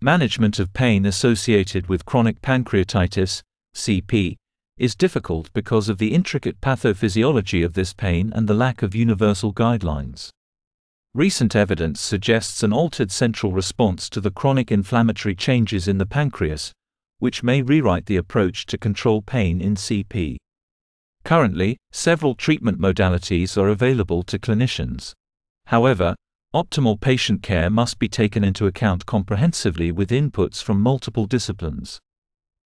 Management of pain associated with chronic pancreatitis, CP, is difficult because of the intricate pathophysiology of this pain and the lack of universal guidelines. Recent evidence suggests an altered central response to the chronic inflammatory changes in the pancreas, which may rewrite the approach to control pain in CP. Currently, several treatment modalities are available to clinicians. However, optimal patient care must be taken into account comprehensively with inputs from multiple disciplines.